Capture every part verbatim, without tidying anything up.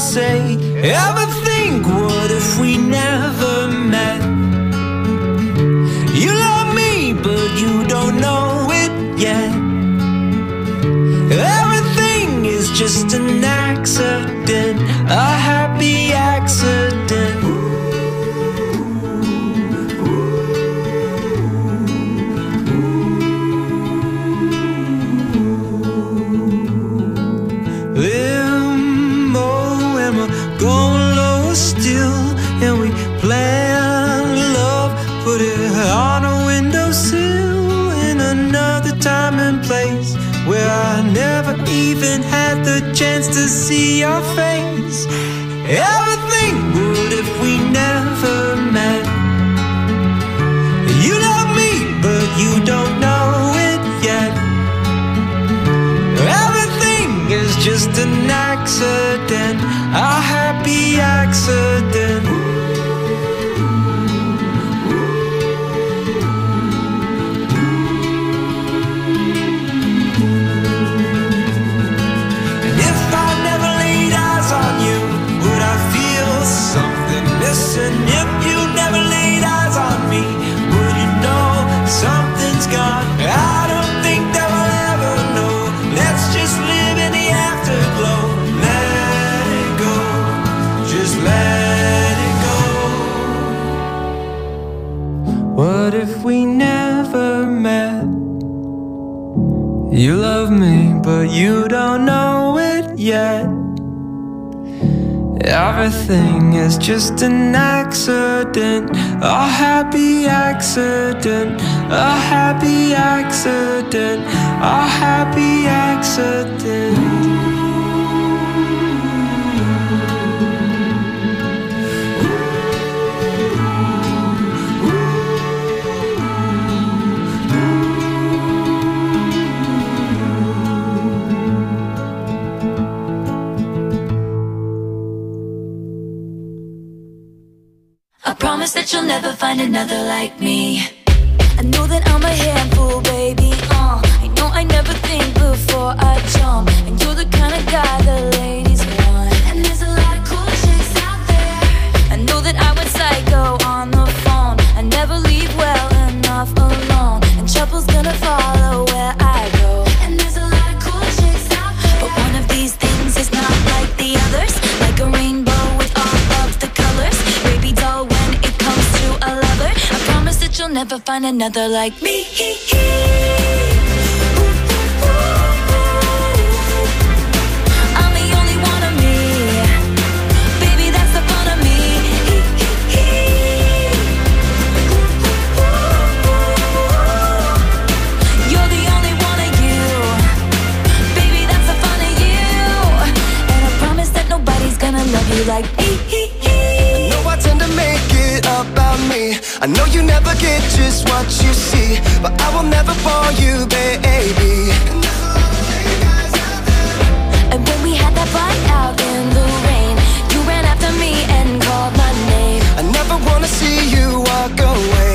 say, ever think, what if we never met? You love me, but you don't know it yet. Everything is just an accident, a happy accident. Limbo, and we're going low still, and we plan love, put it on a windowsill in another time and place where I never even had the chance to see your face. Everything would if we never met. You love me, but you don't know it yet. Everything is just an accident, a happy accident. And if you never laid eyes on me, would you know something's gone? I don't think that we'll ever know. Let's just live in the afterglow. Let it go, just let it go. What if we never met? You love me, but you don't know it yet. Everything is just an accident, a happy accident, a happy accident, a happy accident. I promise that you'll never find another like me. I know that I'm a handful, baby, uh I know I never think before I jump, and you're the kind of guy the ladies want. And there's a lot of cool chicks out there. I know that I went psycho on the phone. I never leave well enough alone, and trouble's gonna follow where I go. And there's a lot of cool chicks out there, but one of these things is not like the others. Like a rainbow with all of the colors, baby doll, when it comes to a lover, I promise that you'll never find another like me. I'm the only one of me, baby, that's the fun of me. You're the only one of you, baby, that's the fun of you. And I promise that nobody's gonna love you like me. I know I tend to make it about me. I know you never get just what you see, but I will never fall you, baby. And when we had that fight out in the rain, you ran after me and called my name. I never wanna see you walk away,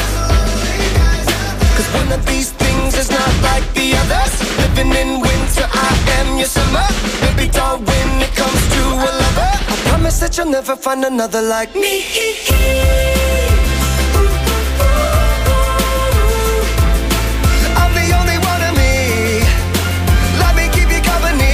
cause one of these things is not like the others. Living in winter, I am your summer. Baby doll, when it comes to a lover, I promise that you'll never find another like me. I'm the only one of me, let me keep you company.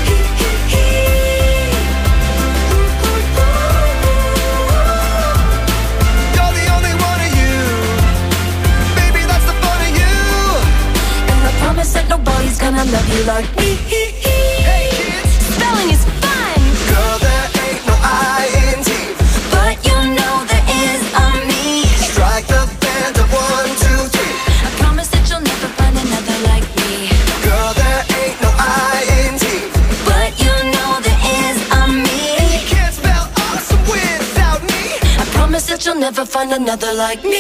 You're the only one of you, baby, that's the fun of you. And I promise that nobody's gonna love you like me. Hey kids, Spelling is fun, girl, there ain't no I N T, but you know there is a me. strike the band of one, two, three. I promise that you'll never find another like me. Girl, there ain't no I N T, But you know there is a me. you can't spell awesome without me. I promise that you'll never find another like me.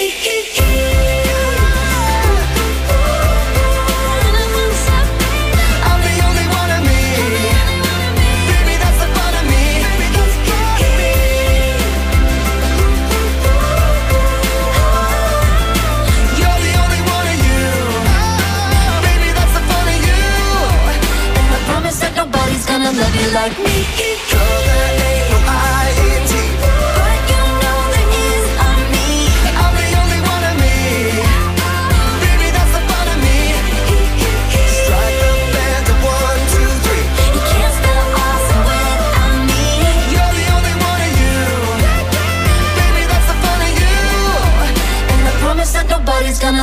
I'm the only one of me, baby, that's the fun of me. You're the only one of you, baby, that's the fun of you. And I promise that nobody's gonna love you like me. Girl, there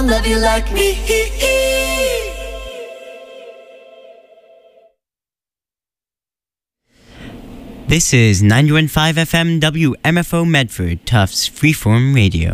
love you like me. This is ninety-one point five F M W M F O Medford, Tufts Freeform Radio.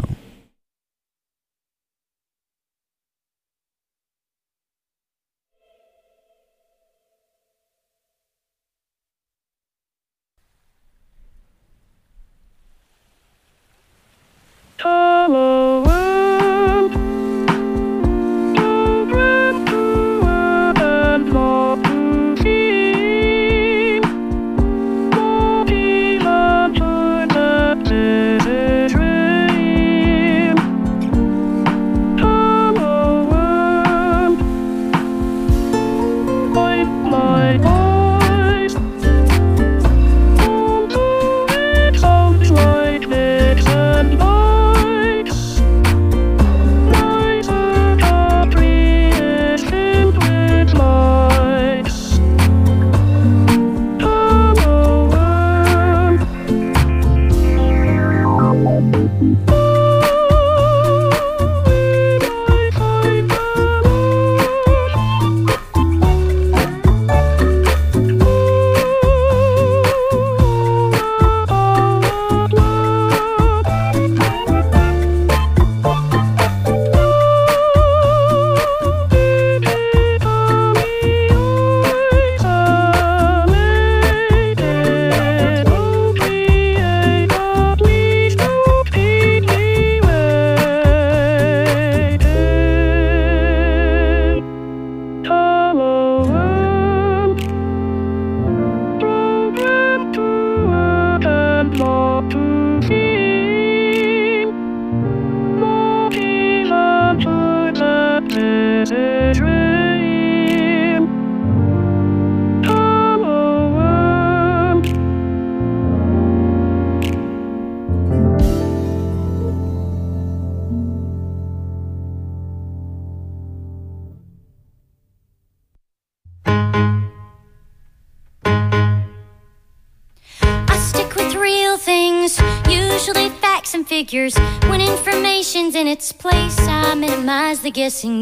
When information's in its place, I minimize the guessing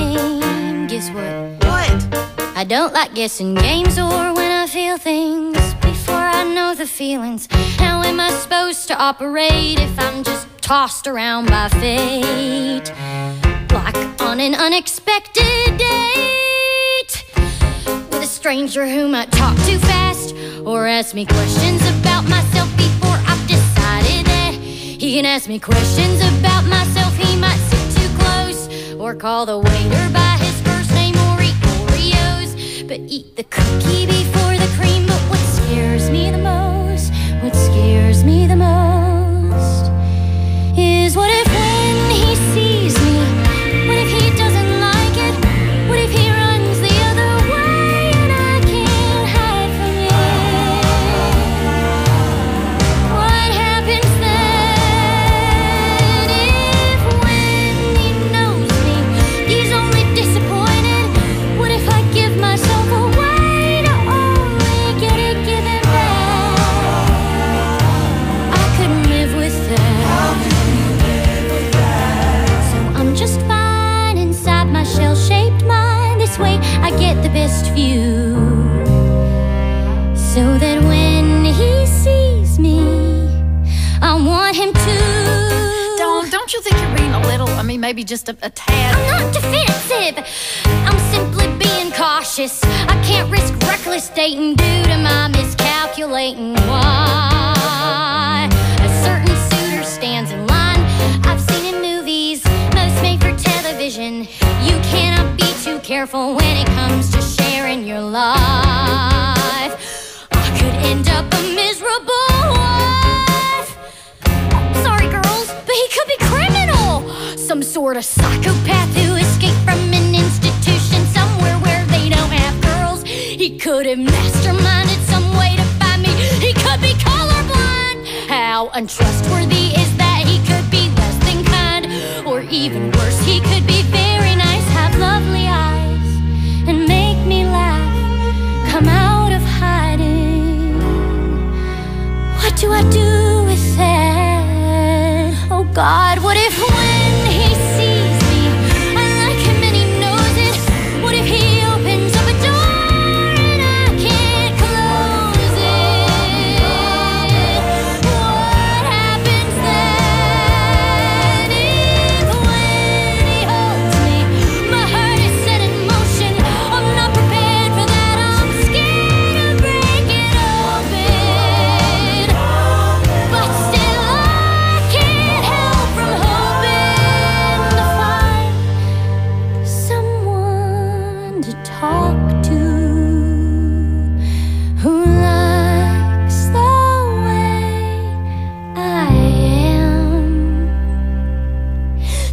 game. Guess what? What? I don't like guessing games or when I feel things before I know the feelings. How am I supposed to operate if I'm just tossed around by fate? Like on an unexpected date with a stranger who might talk too fast or ask me questions about myself before I've decided that he can ask me questions about myself. He might sit too close or call the waiter by his first name or eat Oreos, but eat the cookie before the cream. But what scares me the most, what scares me the most is what if when he sees me, what if he doesn't like it, what if he runs the other way and I can't hide from it? What happens then if when he knows me, he's only disappointed? What if I give myself away to only get it given back? I couldn't live with that. So I'm just fine inside my shell-shaped mind. This way I get the best view, so that when he sees me, I want him to. Don't, don't you think you're being a little, I mean, maybe just a, a tad? I'm not defensive, I'm simply being cautious. I can't risk reckless dating due to my miscalculating. Why a certain suitor stands in line, I've seen in movies, most made for television. You cannot be too careful when it comes to sharing your life. I could end up a miserable wife. Sorry girls, but he could be criminal, some sort of psychopath who escaped from an institution somewhere where they don't have girls. He could have masterminded some way to find me. He could be colorblind. How untrustworthy is that? He could be less than kind, or even worse, he could be very nice, have lovely eyes, and make me laugh, come out of hiding. What do I do with that? Oh God, what if when he sees me,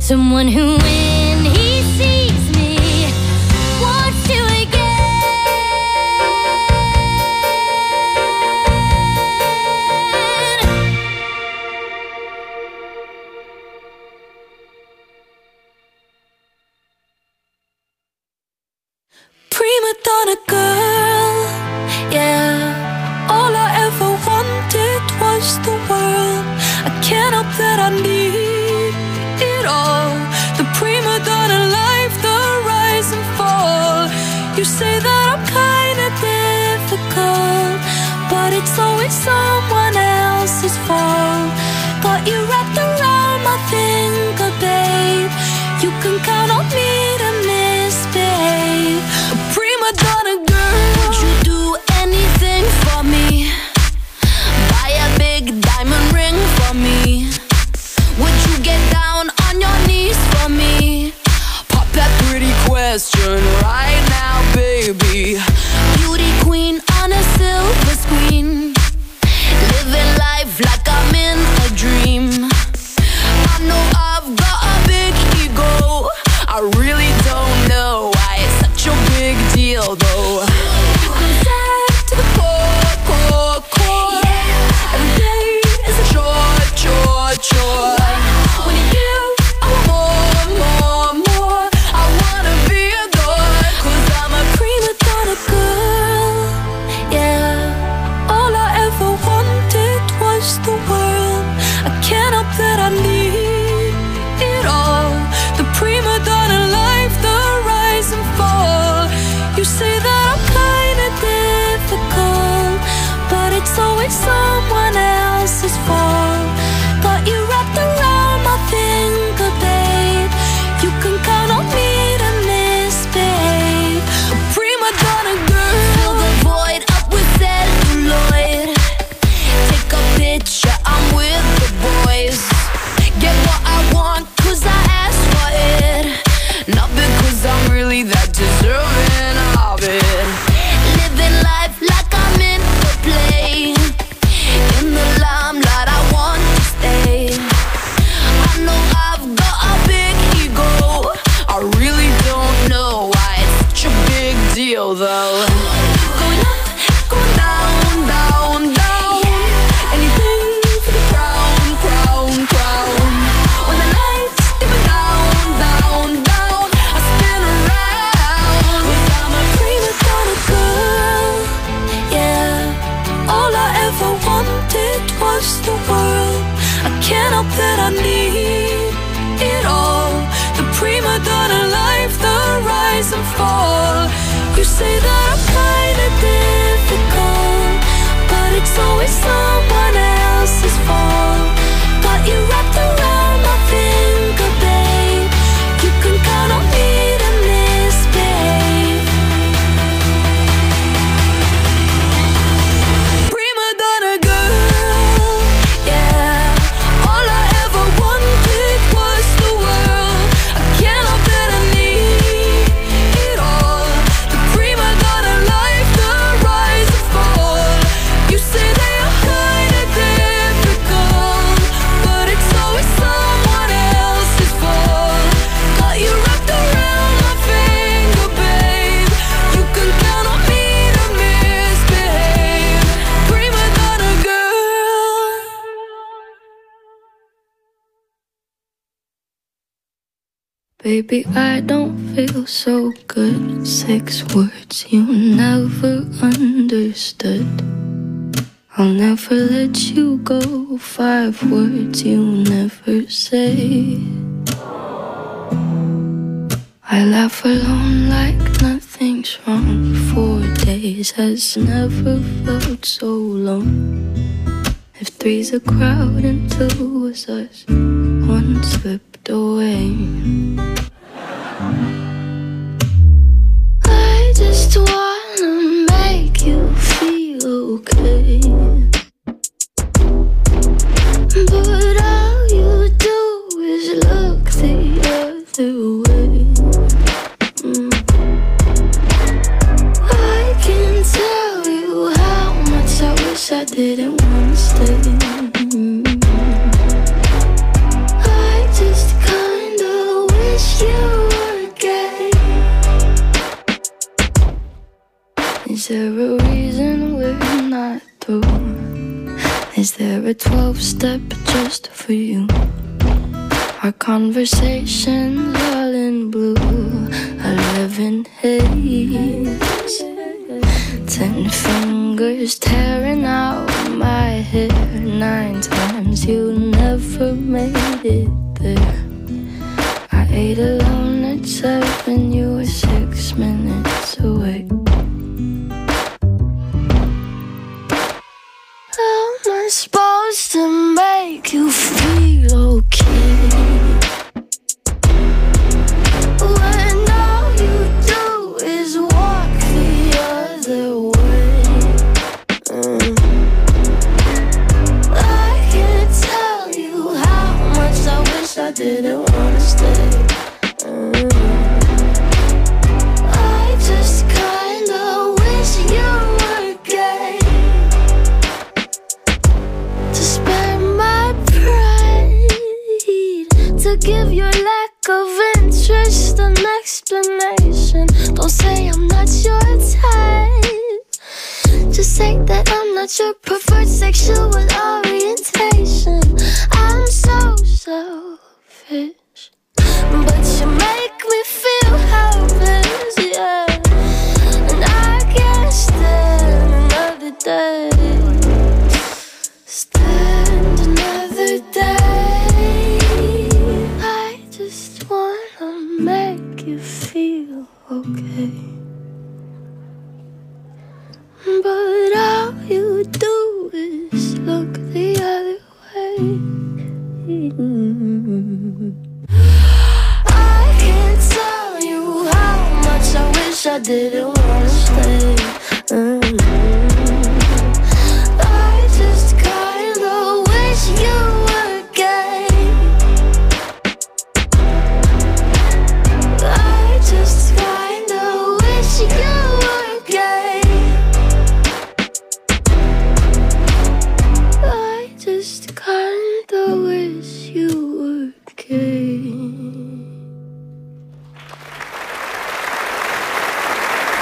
someone who, when he sees me, wants to prima donna girl, yeah. All I ever wanted was the world. I can't help that I need it all. The prima donna life, the rise and fall. You say that I'm kinda difficult, but it's always someone else's fault. Got you wrapped around my finger, babe. You can count on me to misbehave. A prima donna girl, would you do anything for me? Buy a big diamond ring for me? Would you get down on your knees for me? Pop that pretty question right now, baby. Beauty queen on a silver screen, living life like I'm in a dream. I know I've got a big ego, I really don't know why it's such a big deal though. I'm sad to the core, core, core. Every day is a chore, chore, chore. When you give, I want more, more, more. I wanna be adored, cause I'm a prima donna girl, yeah. All I ever wanted was the world. I can't help that I need it all. The prima donna life, the rise and fall. You say that I'm kinda difficult, but it's always someone else's fault. Got you wrapped around my finger, babe. You can count on me to misbehave. A prima donna girl, fill the void up with celluloid. Take a picture, I'm with the boys. Get what I want, cause I asked for it, not because I'm really that deserving of it. Living life like I'm in the play, in the limelight I want to stay. I know I've got a big ego, I really don't know why it's such a big deal though. Going up, going down, down, down. Anything for the crown, crown, crown. When the lights dimmer down, down, down, I spin around. Cause I'm a prima donna girl, yeah. All I ever wanted was the world. I can't help that I need it all. The prima donna life, the rise and fall. You say that I'm kinda difficult, but it's always someone else's fault. Got you wrapped around my finger, babe. You can count on me to misbehave. Prima donna girl, yeah. All I ever wanted was the world. I can't help that I need it all. The prima donna life, the rise and fall. You say that I'm kinda difficult, but it's always someone else's fault. Got you wrapped around my finger, babe. You can count on me to misbehave. Prima donna girl. Baby, I don't feel so good. Six words you never understood. I'll never let you go. Five words you never say. I laugh alone like nothing's wrong. Four days has never felt so long. If three's a crowd and two was us, one slipped away. I just wanna make you feel okay, but all you do is look the other way. Mm. I can tell you how much I wish I didn't wanna stay. Mm. I just kinda Is there a twelve-step just for you? Our conversations all in blue, eleven haze, ten fingers tearing out my hair. Nine times you never made it there. I ate alone at seven, you were six minutes away. How am I supposed to make you feel okay when all you do is walk the other way? Mm. I can't tell you how much I wish I didn't wanna stay. Mm. I just kinda wish you were gay to spare my pride, to give your lack of interest an explanation. Don't say I'm not your type, just say that I'm not your preferred sexual orientation. I'm so selfish, but you make me feel helpless, yeah. And I can't stand another day, stand another day. I just wanna make you feel okay, but all you do is look the other way. I can't tell you how much I wish I didn't wanna stay. Mm. I just kinda wish you were gay. I just kinda wish you were gay. I just kinda wish you were gay.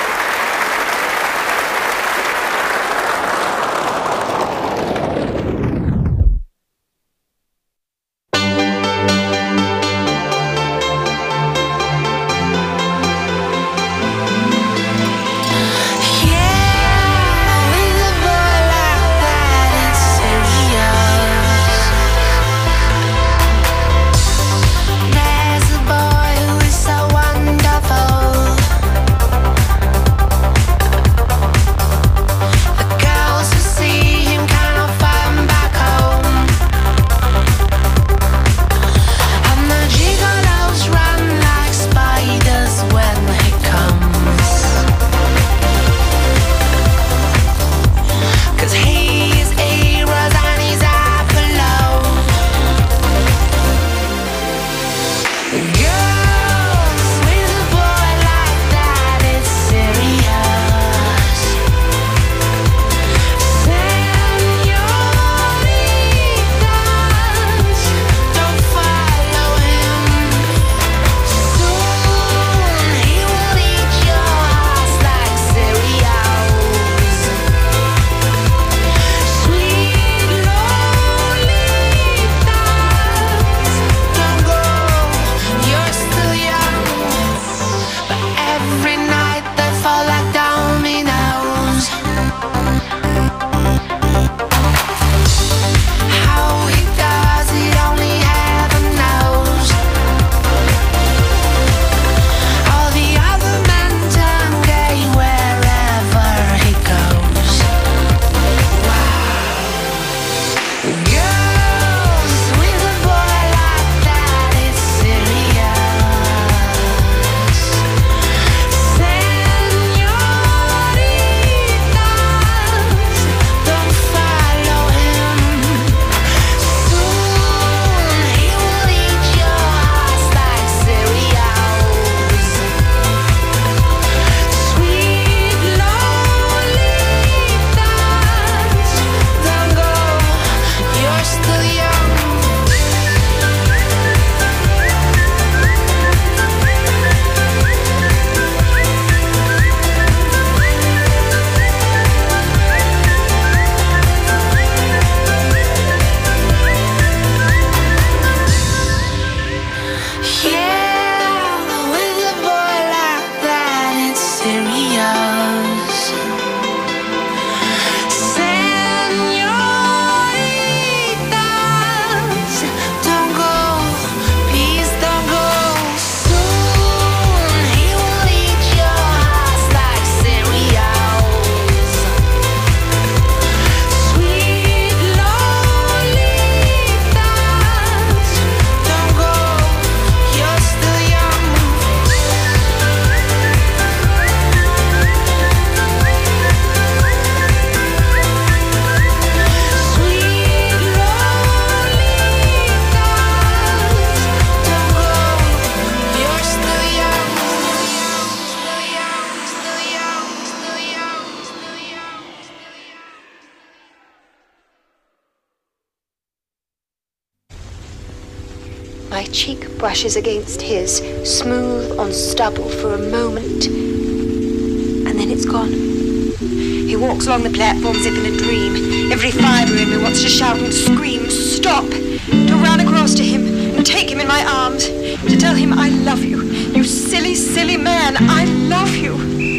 My cheek brushes against his, smooth on stubble for a moment, and then it's gone. He walks along the platform as if in a dream. Every fibre in me wants to shout and scream, stop, to run across to him and take him in my arms, to tell him I love you. You silly, silly man, I love you.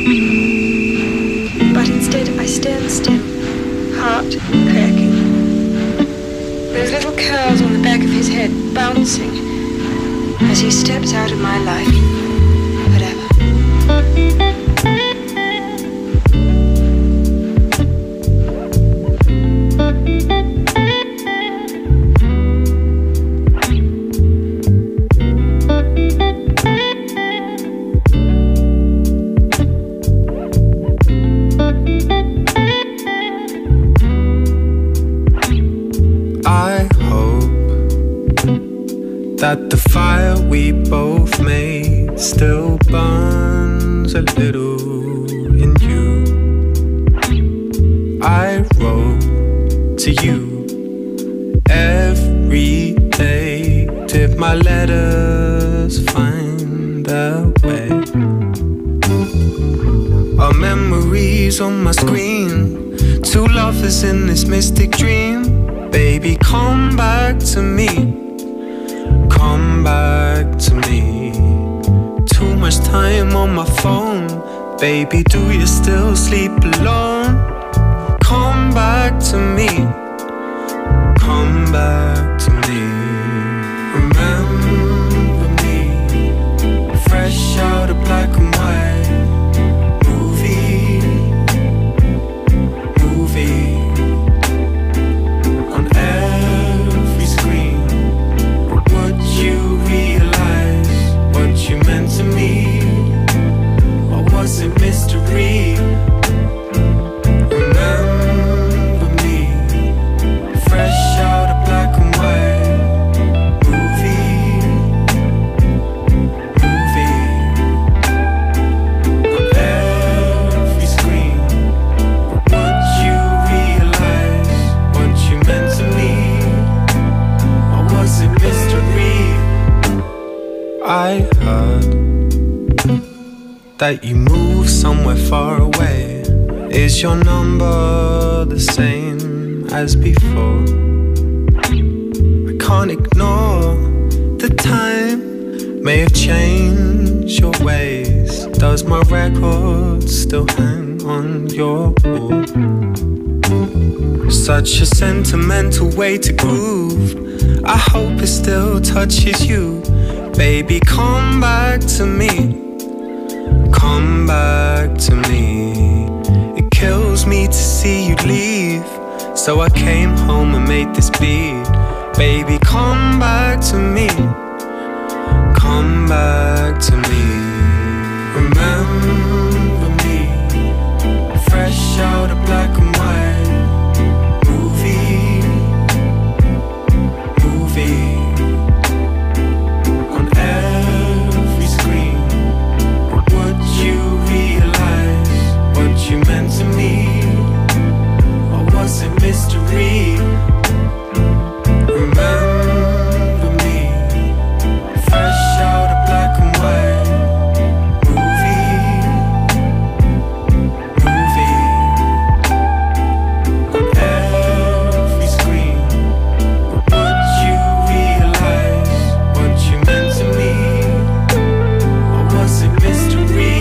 But instead I stand still, heart cracking. Those little curls on the back of his head bouncing as he steps out of my life forever. That the fire we both made still burns a little in you. I wrote to you every day. Did my letters find their way? Our memories on my screen, two lovers in this mystic dream. Baby, come back to me. Come back to me. Too much time on my phone. Baby, do you still sleep alone? Come back to me. Come back to me. Remember me, fresh out of black and white. Movie, movie on every screen. You realize what you meant to me, or was it mystery? Remember me, fresh out of black and white. Movie, movie on every screen. Would you realize what you meant to me, or was it mystery? I heard that you moved somewhere far away. Is your number the same as before? I can't ignore the time may have changed your ways. Does my record still hang on your wall? Such a sentimental way to groove. I hope it still touches you. Baby, come back to me. Come back to me. It kills me to see you leave, so I came home and made this beat. Baby, come back to me. Come back to me. Remember me, fresh out of black and white. Movie, movie on every screen. Would you realize what you meant to me, or was it mystery? Remember me, fresh out of black and white. Movie, movie on every screen. Would you realize what you meant to me, or was it mystery?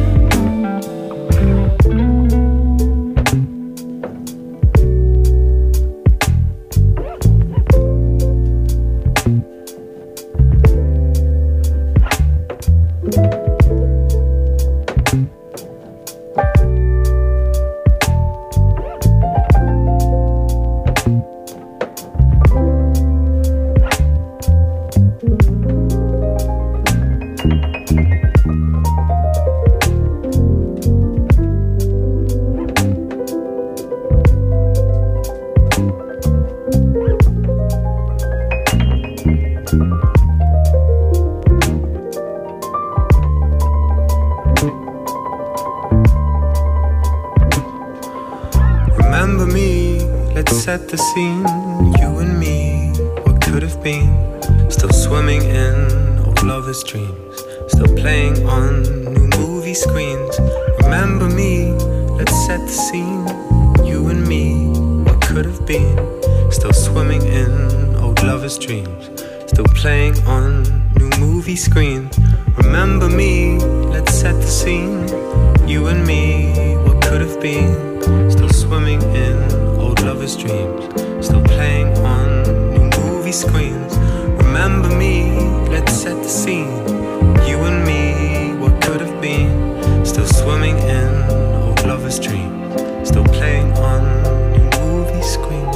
Remember me, let's set the scene. You and me, what could have been. still swimming in old lovers' dreams, still playing on new movie screens. Remember me, let's set the scene. You and me, what could have been, still swimming in old lovers' dreams, still playing on new movie screens. Remember me, let's set the scene. You and me, what could have been, still swimming in old lovers' dreams, still playing on new movie screens. Remember me, let's set the scene. You and me, what could have been, still swimming in old lovers' dreams, still playing on new movie screens.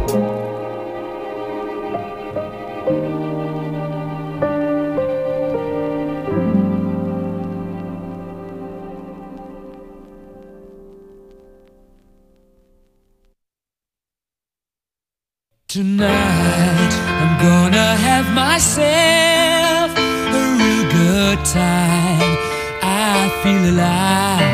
Tonight, I'm gonna have myself a real good time. I feel alive,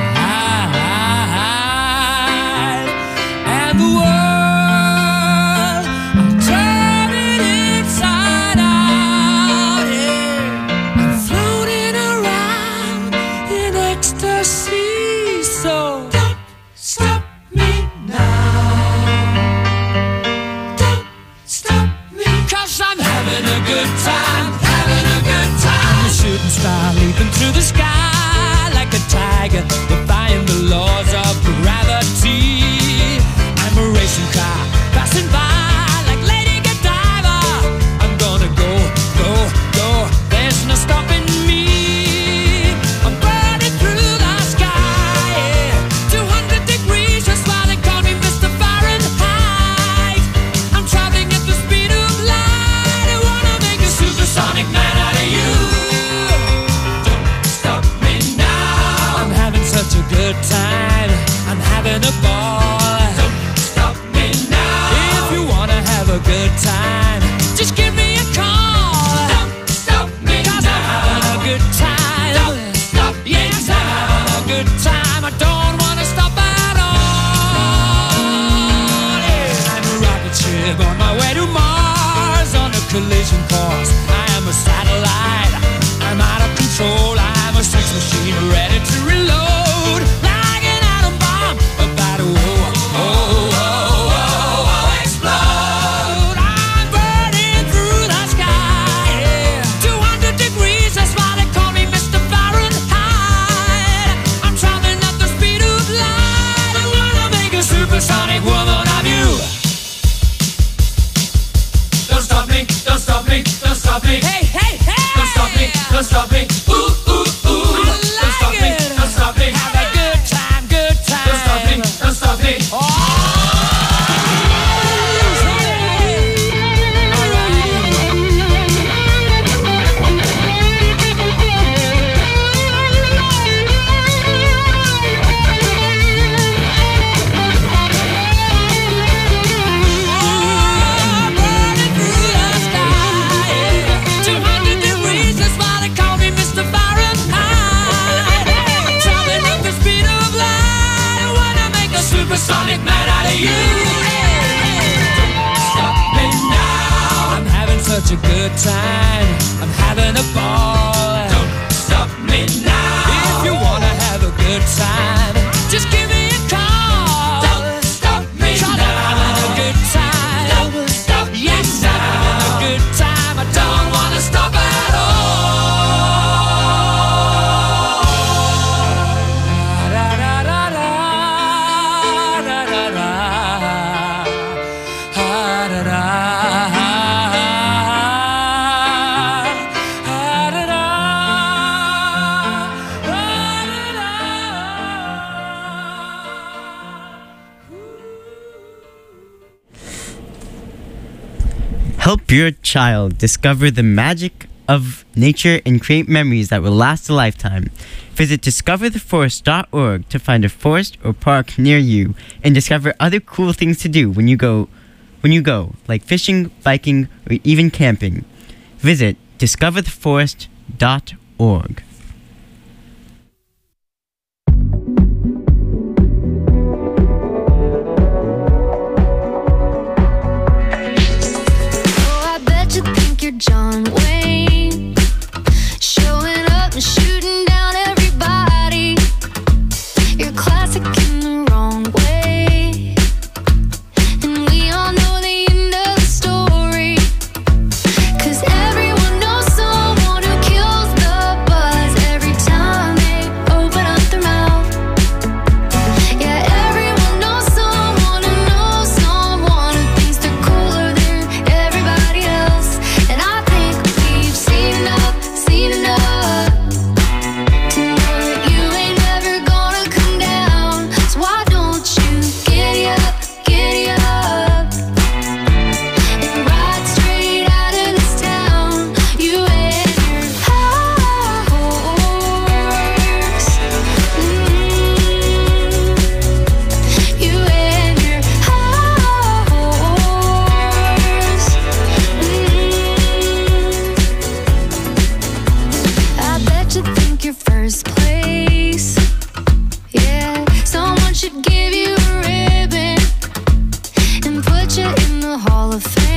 and the world, I'll turn it inside out, yeah. I'm floating around in ecstasy, so don't stop me now. I'm having a good time, having a good time. I'm a shooting star leaping through the sky like a tiger, defying the laws of gravity. I'm a racing car passing by like Lady Godiva. I'm gonna go, go, go. There's no stopping me. I'm burning through the sky, yeah. two hundred degrees, that's why they call me Mister Fahrenheit. I'm traveling at the speed of light. Supersonic man out of you. Don't stop me now. I'm having such a good time. I'm having a ball. Don't stop me now. If you wanna have a good time, just give me a call. Don't stop me now. 'Cause I'm having a good time. Don't stop me yes, now. I'm having a good time. I don't wanna stop at all. Yeah. I'm a rocket ship on my way to Mars on a collision course. I'm a satellite, I'm out of control. I'm a sex machine ready to reload, like an atom bomb about to oh, oh, oh, oh, oh, explode. I'm burning through the sky, yeah. two hundred degrees, that's why they call me Mister Fahrenheit. I'm traveling at the speed of light. I wanna make a supersonic woman of you. Don't stop me, don't stop me, don't stop me. Hey, hey, hey! Don't stop me, don't stop me. Ooh, ooh, ooh. I like don't stop it. me, don't stop me. Have a good time, good time. Don't stop me, don't stop me. Oh! Supersonic man out of you. Don't stop me now. I'm having such a good time. I'm having a ball. Don't stop me now. If you wanna have a good time, just give me a call. Don't stop me now. I'm having a good time. Don't stop me yes, now. I'm having a good time. I don't wanna stop at all. Help your child discover the magic of nature and create memories that will last a lifetime. Visit discover the forest dot org to find a forest or park near you and discover other cool things to do when you go, when you go, like fishing, biking, or even camping. Visit discover the forest dot org. John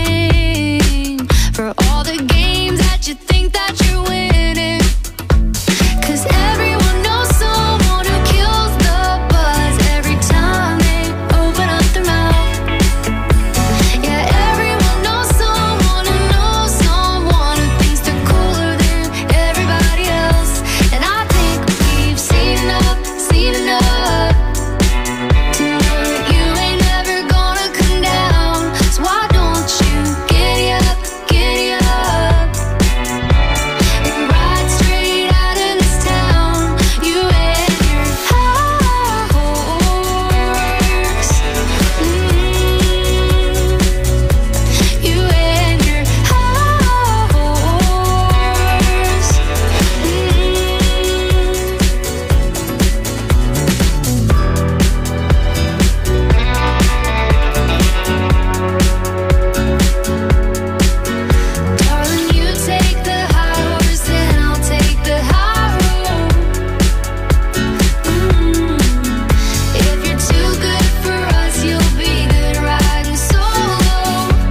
win for all the games that you think that you're winning. 'Cause everyone knows someone who kills the buzz every time they open up their mouth. Yeah, everyone knows someone who knows someone who thinks they're cooler than everybody else. And I think we've seen enough, seen enough to know that you ain't never gonna come down. So why don't you giddy up, giddy up, and ride straight out of this town, you and your horse. Mm. You and your horse. Darling, you take the high horse and I'll take the high road. Mm. If you're too good for us, you'll be good riding solo.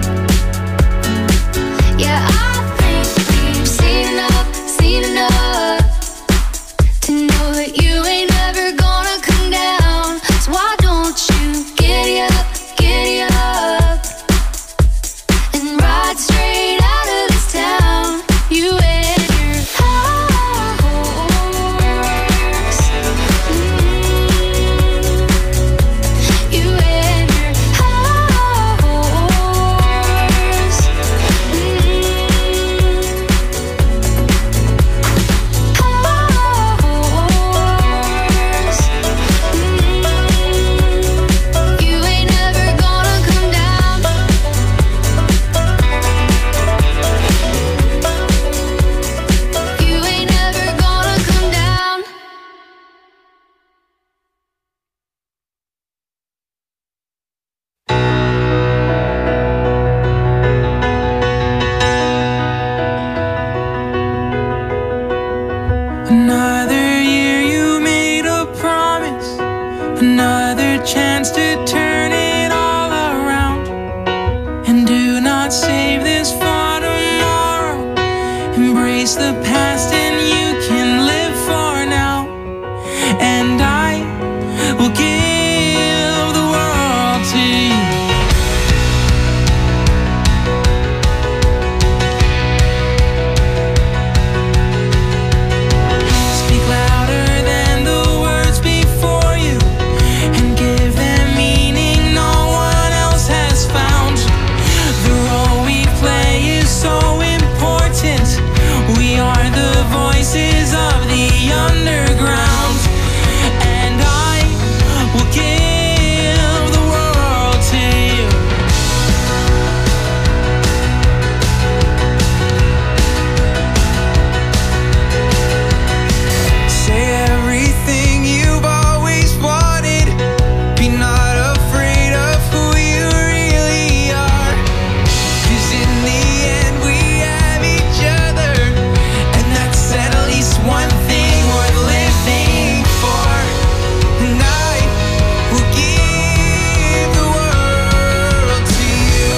Yeah, I think we've seen enough, seen enough to know that you ain't never gonna come down. So why don't you giddy up, giddy up, and ride straight out of this town, you and your horse. Mm. You and your horse. Horse. You ain't never gonna come down. You ain't never gonna come down. Another year you made a promise, another chance to turn it all around. And do not save this for tomorrow. Embrace the past and you can live for now. And I will give the world to you. Speak louder than the words before you and give them meaning no one else has found. The role we play is so important. We are the voices of the underground. And I will give the world to you. Say everything you've always wanted. Be not afraid of who you really are. 'Cause in the end we have each other, and that's at least one thing worth living for. And I will give the world to you.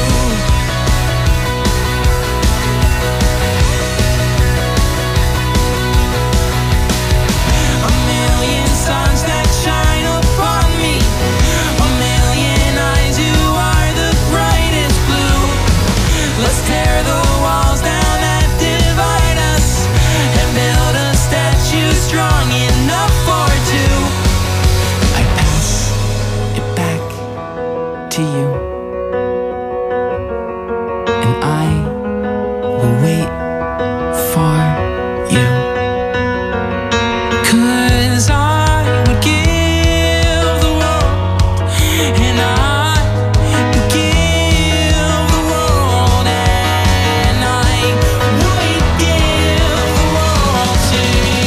A million suns that shine upon me, a million eyes who are the brightest blue. Let's tear the walls down that divide us and build a statue strong enough for two. I pass it back to you, and I will wait for you. 'Cause I would give the world, and I would give the world, and I would give the world to you.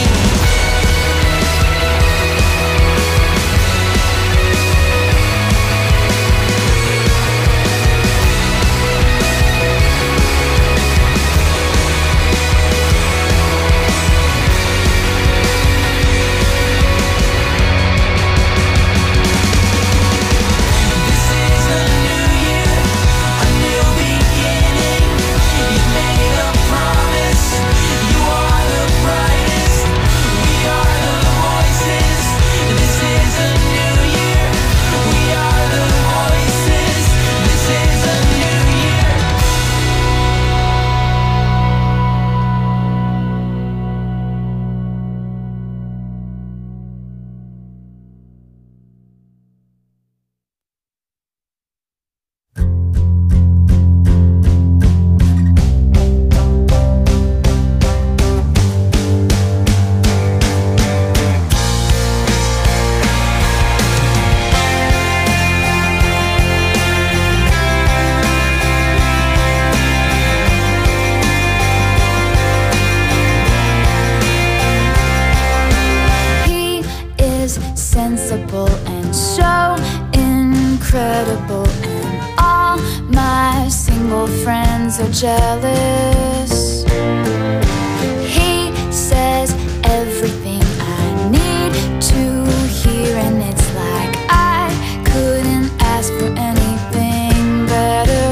old friends are jealous. He says everything I need to hear, and it's like I couldn't ask for anything better.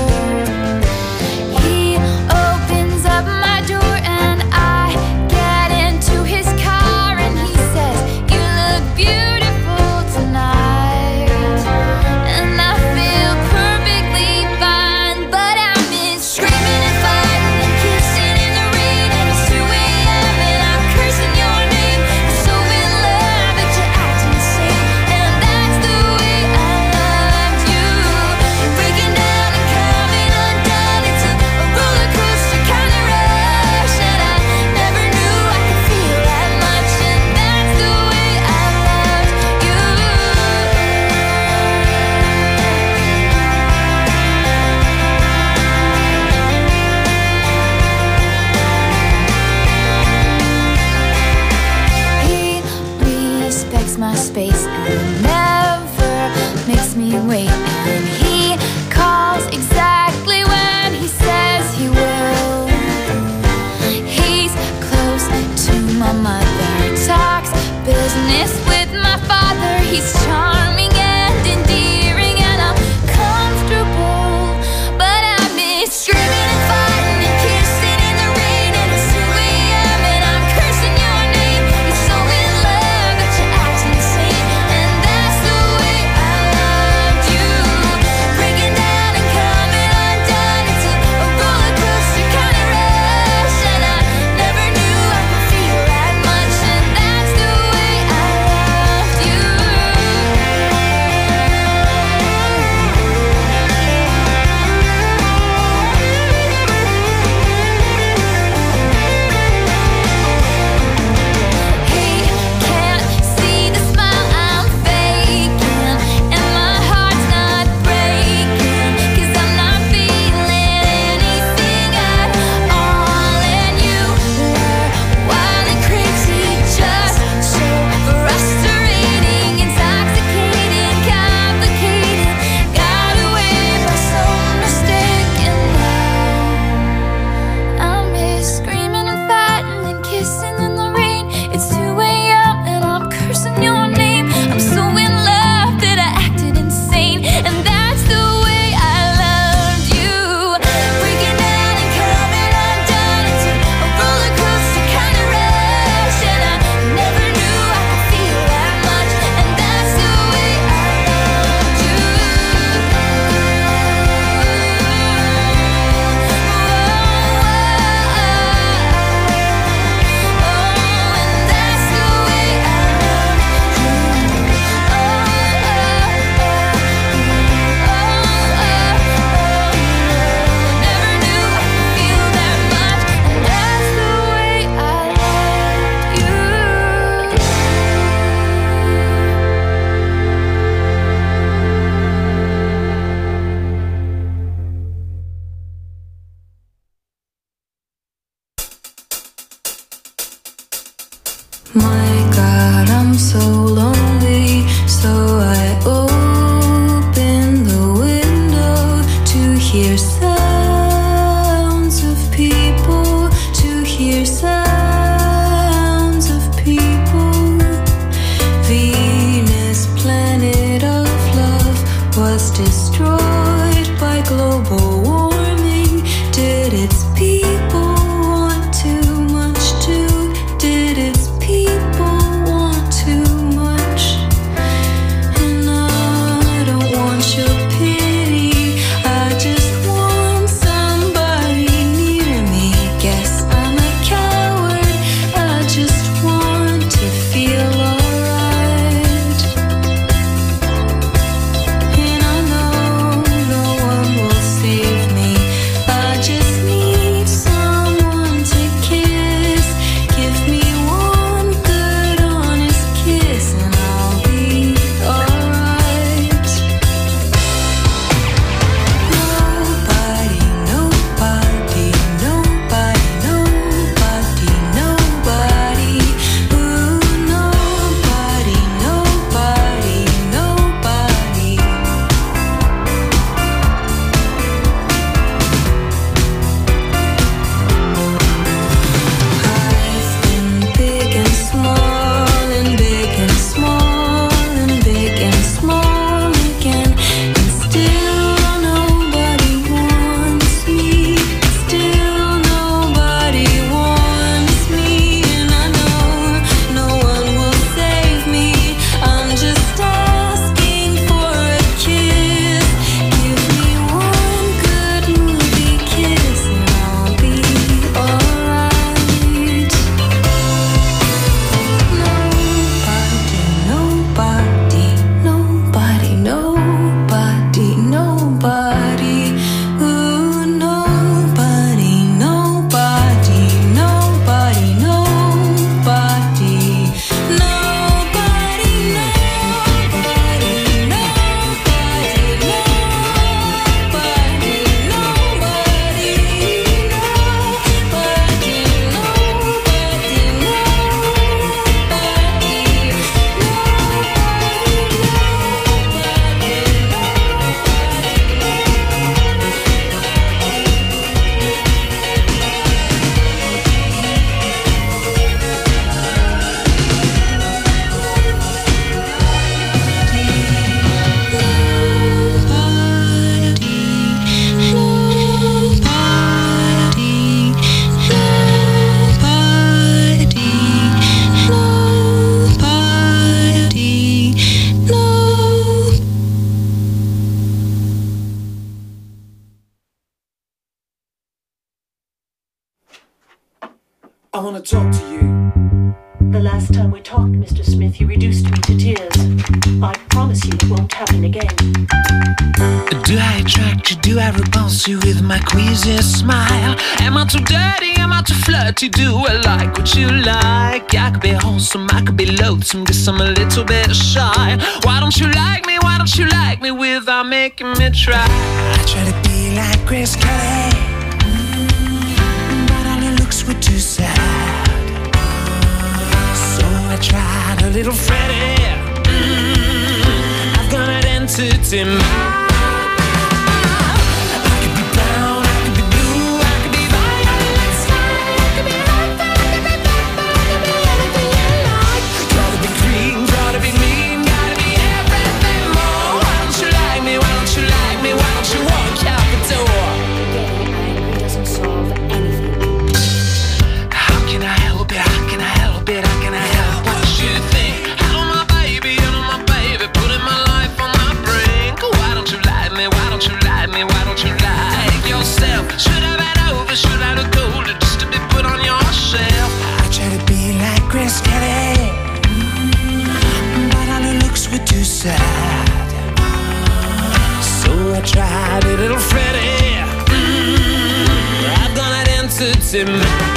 He opens up my door and I get into his car, and he says, "You look beautiful tonight." And I feel perfectly fine, but I'm in screaming and fighting and kissing in the rain, and it's two a m and I'm cursing your name. I'm so in love that you're acting insane, and that's the way I loved you. Breaking down and coming undone, it's a roller coaster kind of rush, and I never knew I could feel that much, and that's the way I loved you. He respects my space and never makes me wait, and he calls exactly when he says he will. He's close to my mother, talks business with my father. He's charming and endearing, and I'm comfortable, but I'm in screaming and fighting and kissing in the rain, and it's two a m and I'm cursing your name. You're so in love that you're acting insane, and that's the way I loved you. Breaking down and coming undone, it's a roller coaster kind of rush, and I never knew I could feel that much, and that's the way I loved you. He can't see the smile I'm faking, and my heart's not breaking, 'cause I'm not feeling anything at all, and you were wild and crazy, just so frustrating, intoxicating, complicated, got away by some mistake, and now I'm here screaming and fighting and kissing in the rain. It's two a m and I'm cursing your name. I'm so in love that I acted insane, and that's the way I loved you. Breaking down and coming undone, it's a roller coaster kind of rush, and I never knew I could feel that much, and that's the way I loved you. My God, I'm so lonely, so I open the window to hear sounds of people, to hear sounds of people. Venus, planet of love, was destroyed by global warming. Did its people want too much too? Did its people I wanna talk to you. The last time we talked, Mister Smith, you reduced me to tears. I promise you it won't happen again. Do I attract you? Do I repulse you with my queasy smile? Am I too dirty? Am I too flirty? Do I like what you like? I could be wholesome, I could be loathsome, guess I'm a little bit shy. Why don't you like me? Why don't you like me without making me try? I try to be like Grace Kelly, mm, but all her looks were too sad. So I tried a little Freddie. Mm, I've got an entity mind. So I tried a little Freddie. Mm, I've got an entity mind.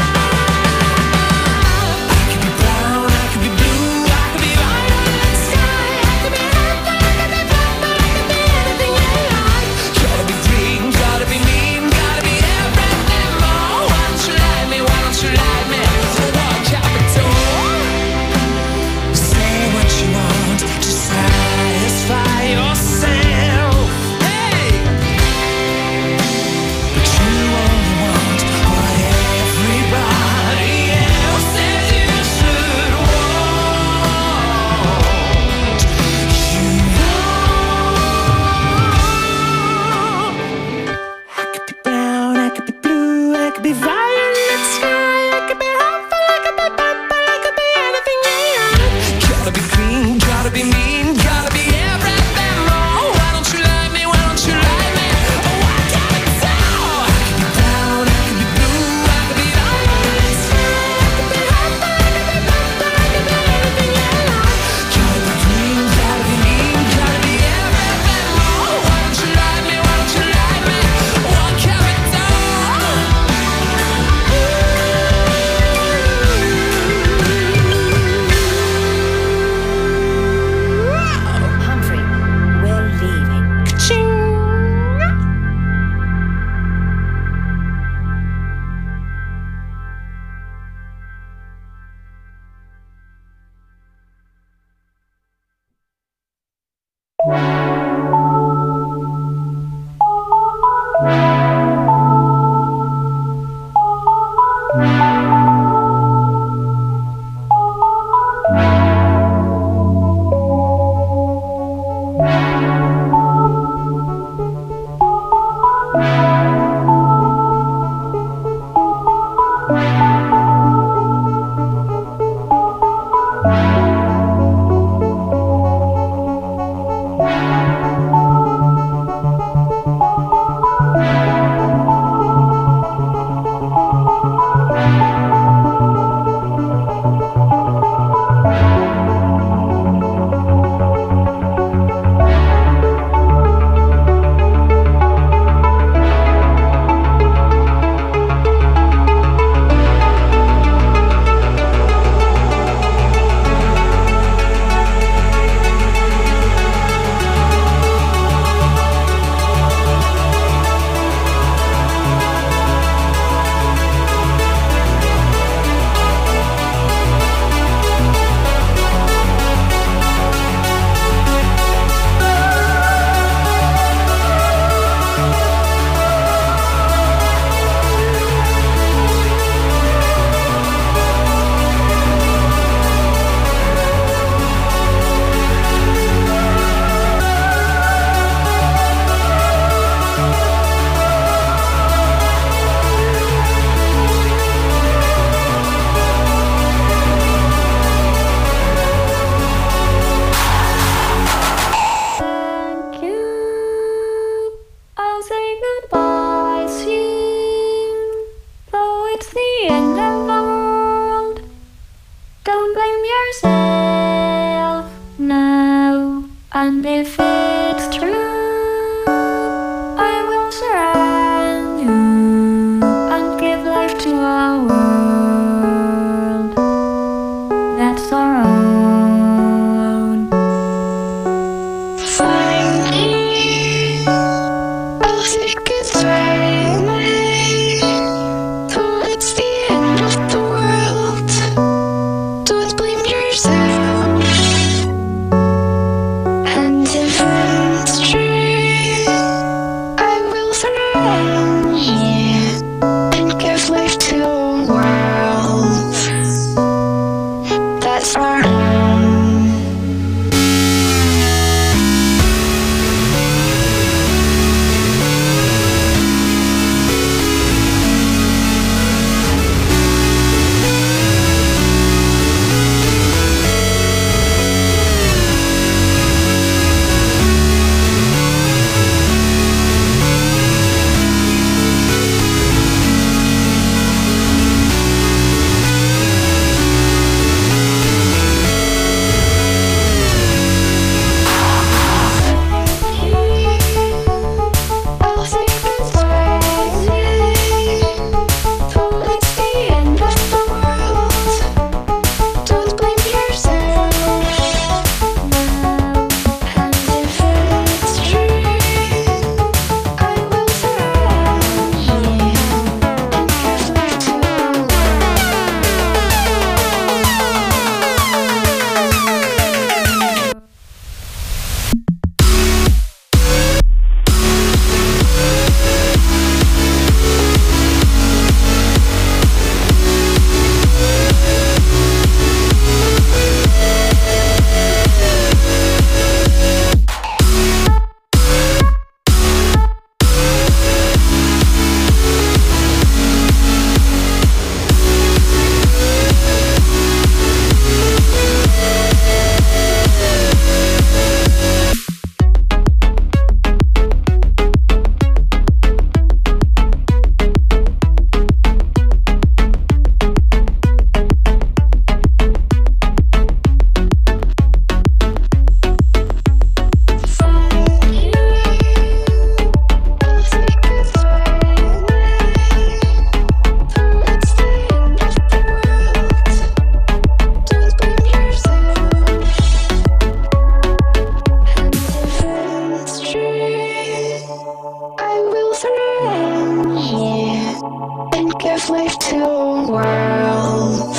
here and give life to a world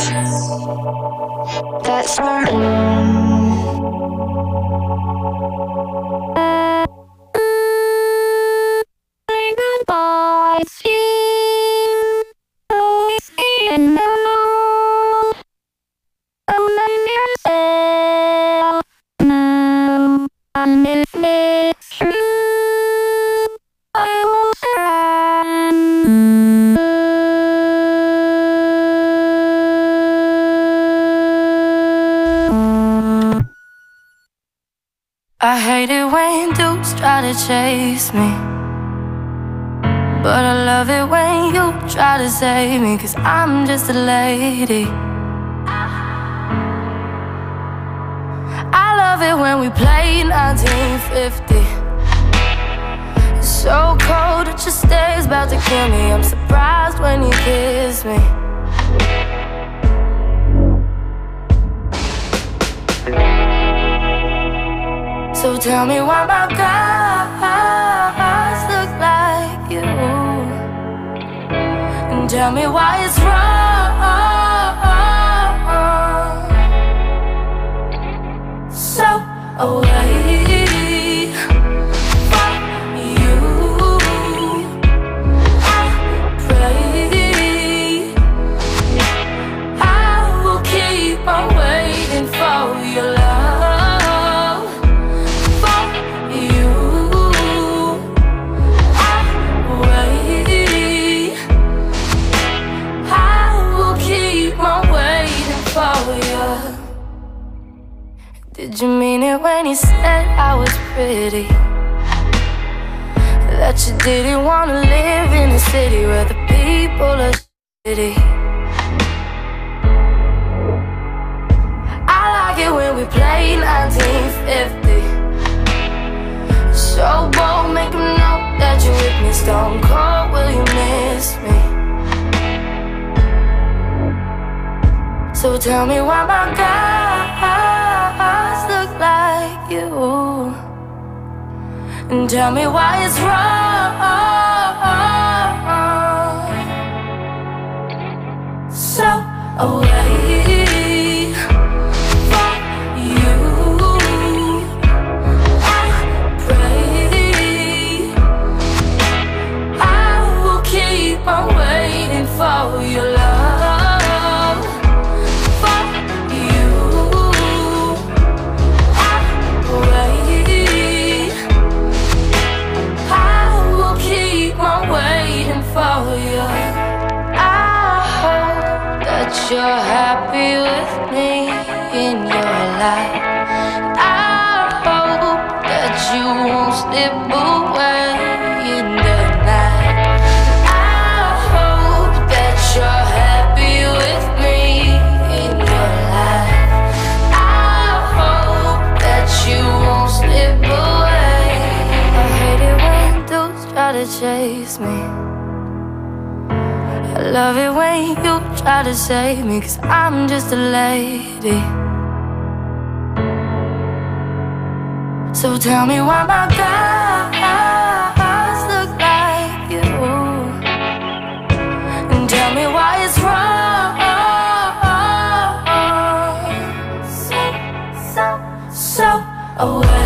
that's our own. I hate it when dudes try to chase me, but I love it when you try to save me, 'cause I'm just a lady. I love it when we play nineteen fifty. It's so cold that your stare's about to kill me. I'm surprised when you kiss me. So tell me why my guys look like you, and tell me why it's wrong. So away from you, I pray I will keep on waiting for your love. Did you mean it when you said I was pretty? That you didn't want to live in a city where the people are shitty? I like it when we play nineteen fifty. So bold, make them know that you're with me. Stone cold, will you miss me? So tell me why my guys look like you, and tell me why it's wrong. So away from you, I pray I will keep on waiting for your love. You're happy with me in your life. I hope that you won't slip away in the night. I hope that you're happy with me in your life. I hope that you won't slip away. I hate it when dudes try to chase me. I love it when you try to save me, 'cause I'm just a lady. So tell me why my guys look like you, and tell me why it's wrong. So, so, so away.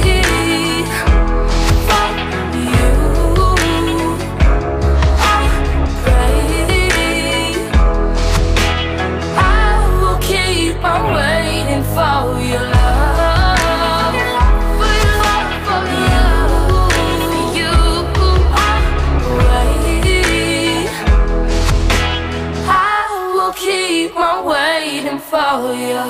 For you.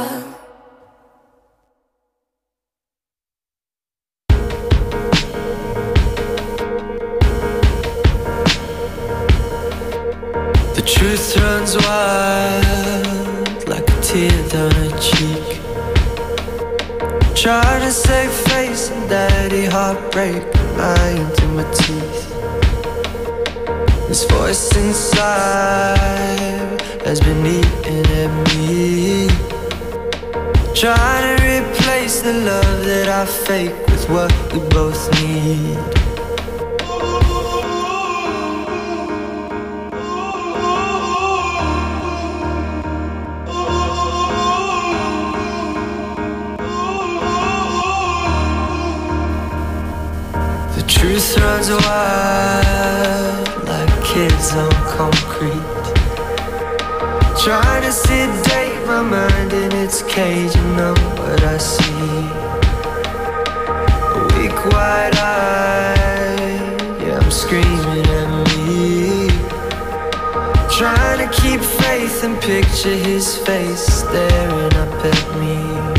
The truth runs wild like a tear down her cheek. Trying to save face and daddy heartbreak lying through my teeth. This voice inside has been eating at me, trying to replace the love that I fake with what we both need. runs wild like kids on concrete, trying to sedate my mind in its cage. You know what I see? A weak wide eye, yeah, I'm screaming at me, trying to keep faith and picture his face staring up at me.